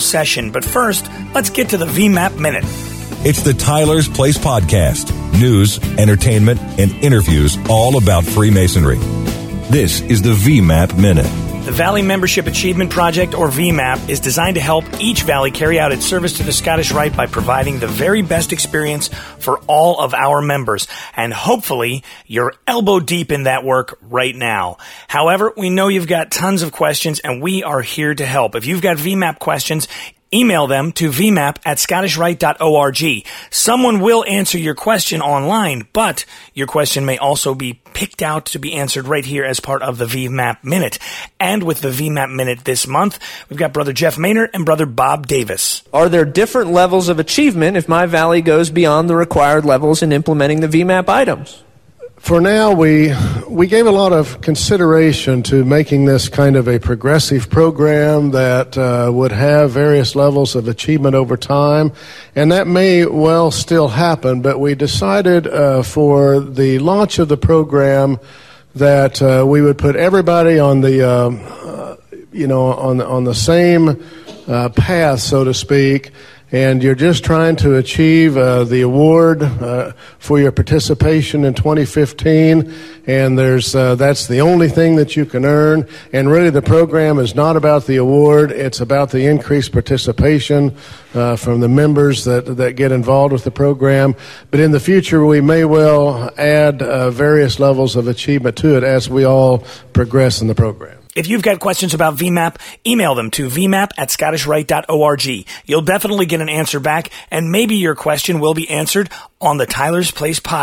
session. But first, let's get to the VMAP Minute. It's the Tyler's Place podcast. News, entertainment, and interviews all about Freemasonry. This is the VMAP Minute. The Valley Membership Achievement Project, or VMAP, is designed to help each Valley carry out its service to the Scottish Rite by providing the very best experience for all of our members. And hopefully, you're elbow deep in that work right now. However, we know you've got tons of questions, and we are here to help. If you've got VMAP questions, email them to vmap@scottishrite.org. Someone will answer your question online, but your question may also be picked out to be answered right here as part of the VMAP Minute. And with the VMAP Minute this month, we've got Brother Jeff Maynard and Brother Bob Davis. Are there different levels of achievement if my Valley goes beyond the required levels in implementing the VMAP items? For now, we gave a lot of consideration to making this kind of a progressive program that would have various levels of achievement over time, and that may well still happen, but we decided for the launch of the program that we would put everybody on the on the same path, so to speak. And you're just trying to achieve the award for your participation in 2015, and that's the only thing that you can earn. And really, the program is not about the award; it's about the increased participation from the members that get involved with the program. But in the future, we may well add various levels of achievement to it as we all progress in the program. If you've got questions about VMAP, email them to vmap@scottishrite.org. You'll definitely get an answer back, and maybe your question will be answered on the Tyler's Place podcast.